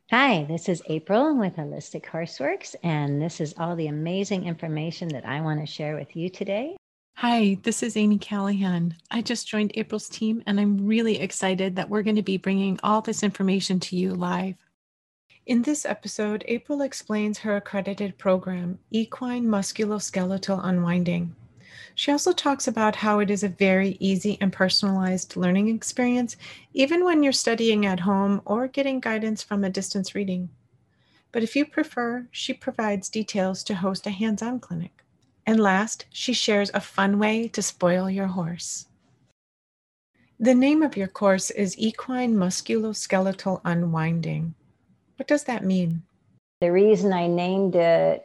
Hi, this is April with Holistic Horseworks, and this is all the amazing information that I want to share with you today. Hi, this is Amy Callahan. I just joined April's team, and I'm really excited that we're going to be bringing all this information to you live. In this episode, April explains her accredited program, Equine Musculoskeletal Unwinding. She also talks about how it is a very easy and personalized learning experience, even when you're studying at home or getting guidance from a distance reading. But if you prefer, she provides details to host a hands-on clinic. And last, she shares a fun way to spoil your horse. The name of your course is Equine Musculoskeletal Unwinding. What does that mean? The reason I named it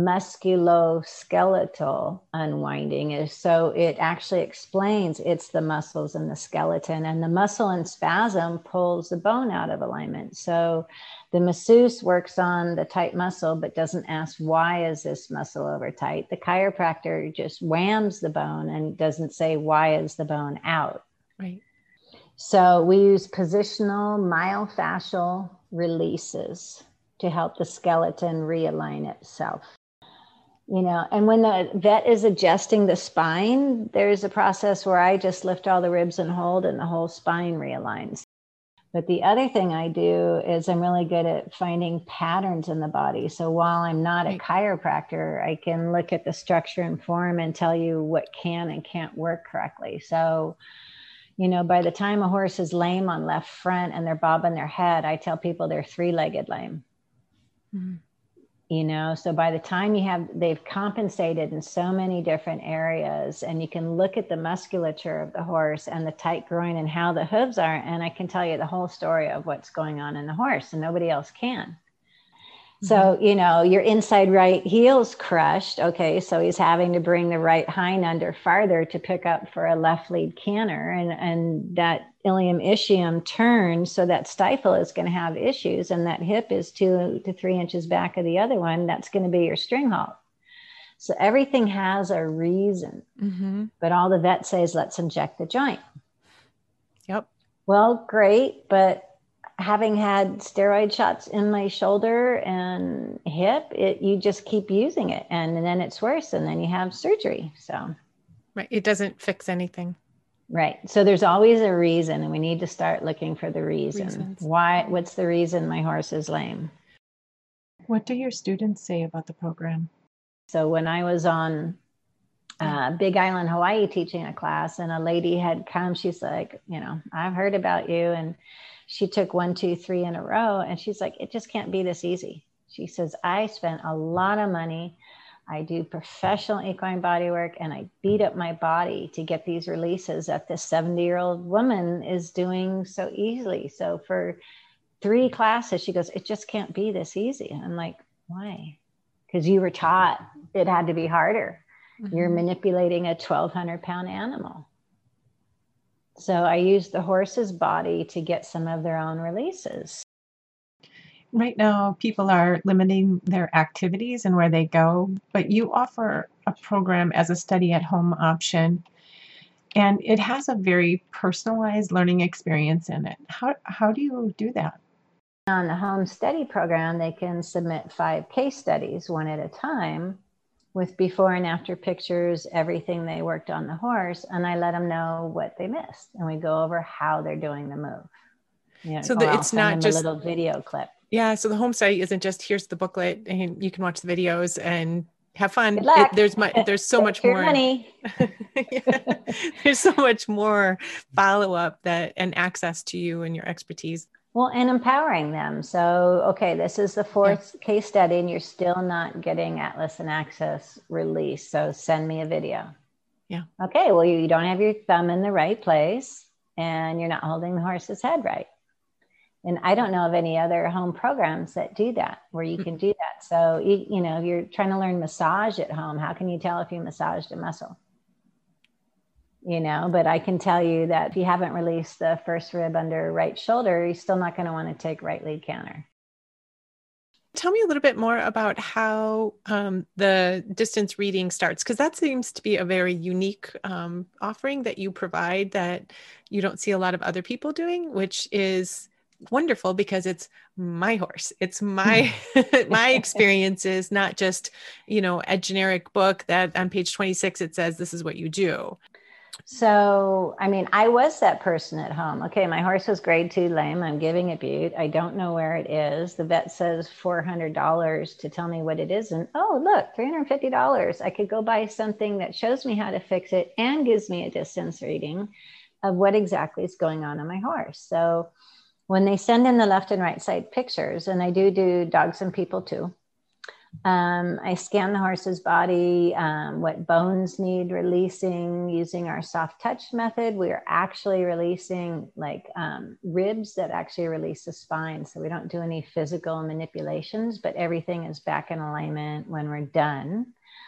musculoskeletal unwinding is so it actually explains it's the muscles and the skeleton, and the muscle and spasm pulls the bone out of alignment. So the masseuse works on the tight muscle but doesn't ask, why is this muscle over tight? The chiropractor just whams the bone and doesn't say, why is the bone out? Right. So we use positional myofascial releases to help the skeleton realign itself. And when the vet is adjusting the spine, there's a process where I just lift all the ribs and hold, and the whole spine realigns. But the other thing I do is I'm really good at finding patterns in the body. So while I'm not a chiropractor, I can look at the structure and form and tell you what can and can't work correctly. So by the time a horse is lame on left front and they're bobbing their head, I tell people they're three-legged lame. Mm-hmm. So by the time they've compensated in so many different areas, and you can look at the musculature of the horse and the tight groin and how the hooves are, and I can tell you the whole story of what's going on in the horse, and nobody else can. So, your inside right heel's crushed. Okay. So he's having to bring the right hind under farther to pick up for a left lead canter. And that ilium ischium turns. So that stifle is going to have issues. And that hip is 2 to 3 inches back of the other one. That's going to be your string halt. So everything has a reason. Mm-hmm. But all the vet says, let's inject the joint. Yep. Well, great. But having had steroid shots in my shoulder and hip, you just keep using it, and then it's worse, and then you have surgery. So, right, it doesn't fix anything. Right. So there's always a reason, and we need to start looking for the reason. Why? What's the reason my horse is lame? What do your students say about the program? So when I was on Big Island, Hawaii, teaching a class, and a lady had come, she's like, I've heard about you, and she took 1, 2, 3 in a row. And she's like, it just can't be this easy. She says, I spent a lot of money. I do professional equine body work, and I beat up my body to get these releases that this 70-year-old woman is doing so easily. So for 3 classes, she goes, it just can't be this easy. I'm like, why? Because you were taught it had to be harder. Mm-hmm. You're manipulating a 1,200-pound animal. So I use the horse's body to get some of their own releases. Right now, people are limiting their activities and where they go, but you offer a program as a study at home option, and it has a very personalized learning experience in it. How do you do that? On the home study program, they can submit 5 case studies, one at a time, with before and after pictures, everything they worked on the horse, and I let them know what they missed, and we go over how they're doing the move. So it's not just a little video clip. Yeah, so the home study isn't just here's the booklet and you can watch the videos and have fun. Good luck. There's so much more money. Yeah. There's so much more follow-up and access to you and your expertise. Well, and empowering them. So, okay, this is the 4th case study, and you're still not getting Atlas and Access released. So send me a video. Yeah. Okay, well, you don't have your thumb in the right place, and you're not holding the horse's head right. And I don't know of any other home programs that do that, where you can do that. So, if you're trying to learn massage at home, how can you tell if you massaged a muscle? But I can tell you that if you haven't released the first rib under right shoulder, you're still not going to want to take right lead canter. Tell me a little bit more about how the distance reading starts, because that seems to be a very unique offering that you provide that you don't see a lot of other people doing, which is wonderful because it's my horse. It's my, my experiences, not just, a generic book that on page 26, it says, this is what you do. So, I mean, I was that person at home. Okay, my horse was grade 2 lame. I'm giving it Butte. I don't know where it is. The vet says $400 to tell me what it is. And oh, look, $350. I could go buy something that shows me how to fix it and gives me a distance reading of what exactly is going on my horse. So when they send in the left and right side pictures, and I do dogs and people too, I scan the horse's body, what bones need releasing using our soft touch method. We are actually releasing ribs that actually release the spine. So we don't do any physical manipulations, but everything is back in alignment when we're done.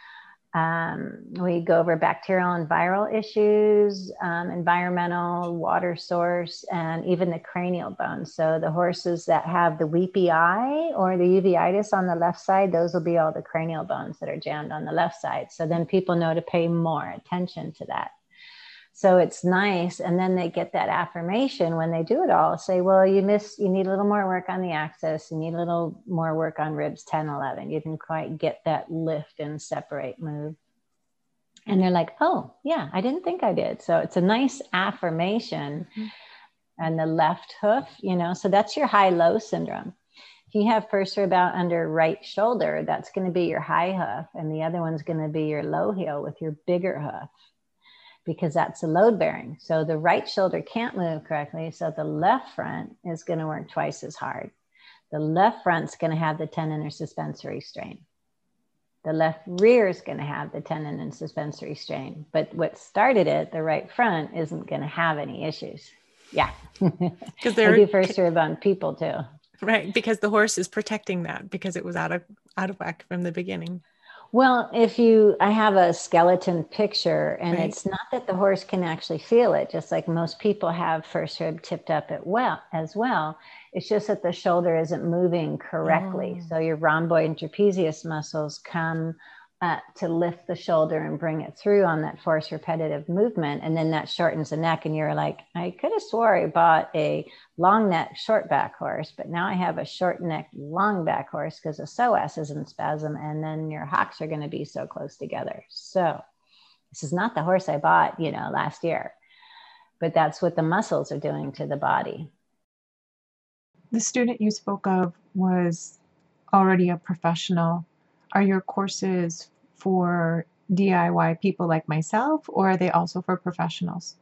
We go over bacterial and viral issues, environmental, water source, and even the cranial bones. So the horses that have the weepy eye or the uveitis on the left side, those will be all the cranial bones that are jammed on the left side. So then people know to pay more attention to that. So it's nice. And then they get that affirmation when they do it all. Say, well, you need a little more work on the axis. You need a little more work on ribs 10, 11. You didn't quite get that lift and separate move. And they're like, oh, yeah, I didn't think I did. So it's a nice affirmation. Mm-hmm. And the left hoof, so that's your high-low syndrome. If you have first rib out under right shoulder, that's going to be your high hoof. And the other one's going to be your low heel with your bigger hoof, because that's a load bearing. So the right shoulder can't move correctly. So the left front is going to work twice as hard. The left front's going to have the tendon or suspensory strain. The left rear is going to have the tendon and suspensory strain. But what started it, the right front, isn't going to have any issues. Yeah. Because I do first rib on people too. Right. Because the horse is protecting that because it was out of whack from the beginning. Well, I have a skeleton picture, and right. It's not that the horse can actually feel it, just like most people have first rib tipped up as well. It's just that the shoulder isn't moving correctly. Oh. So your rhomboid and trapezius muscles come to lift the shoulder and bring it through on that forced repetitive movement. And then that shortens the neck. And you're like, I could have swore I bought a long neck, short back horse, but now I have a short neck, long back horse because the psoas is in spasm. And then your hocks are going to be so close together. So this is not the horse I bought, last year, but that's what the muscles are doing to the body. The student you spoke of was already a professional. Are your courses for DIY people like myself, or are they also for professionals?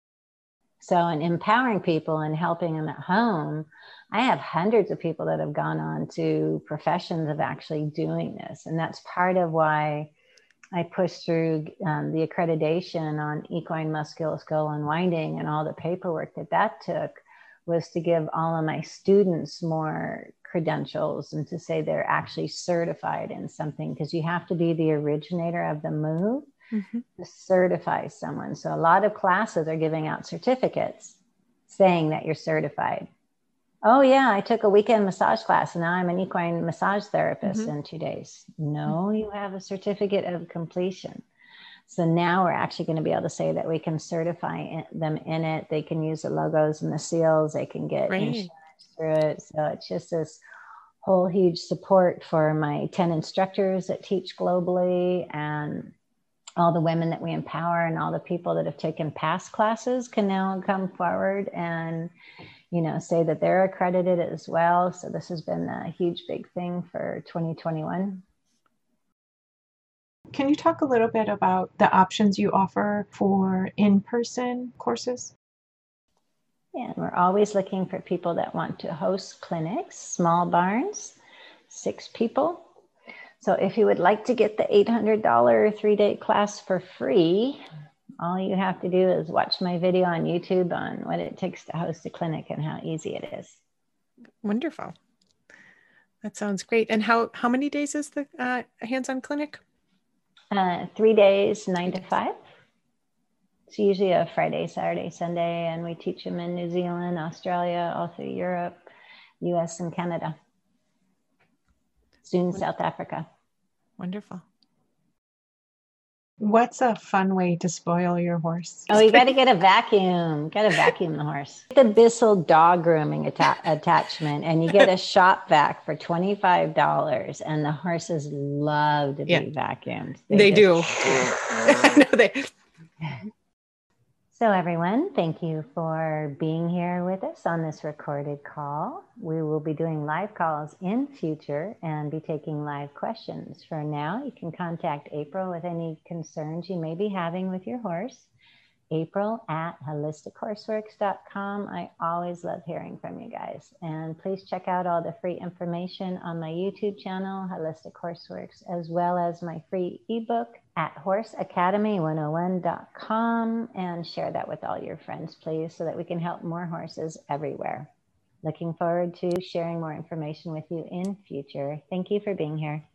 So in empowering people and helping them at home, I have hundreds of people that have gone on to professions of actually doing this. And that's part of why I pushed through the accreditation on equine musculoskeletal unwinding, and all the paperwork that took was to give all of my students more credentials and to say they're actually certified in something, because you have to be the originator of the move mm-hmm. to certify someone. So a lot of classes are giving out certificates saying that you're certified. Oh yeah, I took a weekend massage class and now I'm an equine massage therapist mm-hmm. in 2 days. No, you have a certificate of completion. So now we're actually going to be able to say that we can certify them in it. They can use the logos and the seals. They can get insurance through it. So it's just this whole huge support for my 10 instructors that teach globally, and all the women that we empower, and all the people that have taken past classes can now come forward and, say that they're accredited as well. So this has been a huge, big thing for 2021. Can you talk a little bit about the options you offer for in-person courses? Yeah, we're always looking for people that want to host clinics, small barns, 6 people. So if you would like to get the $800 3-day class for free, all you have to do is watch my video on YouTube on what it takes to host a clinic and how easy it is. Wonderful. That sounds great. And how many days is the hands-on clinic? 3 days, 9 to 5. It's usually a Friday, Saturday, Sunday, and we teach them in New Zealand, Australia, all through Europe, US, and Canada. Soon South Africa. Wonderful. What's a fun way to spoil your horse? Oh, you got to get a vacuum. Got to vacuum the horse. Get the Bissell dog grooming attachment, and you get a shop vac for $25. And the horses love to be vacuumed. They do. No, So everyone, thank you for being here with us on this recorded call. We will be doing live calls in future and be taking live questions. For now, you can contact April with any concerns you may be having with your horse. April@holistichorseworks.com. I always love hearing from you guys. And please check out all the free information on my YouTube channel, Holistic Horseworks, as well as my free ebook at horseacademy101.com, and share that with all your friends, please, so that we can help more horses everywhere. Looking forward to sharing more information with you in future. Thank you for being here.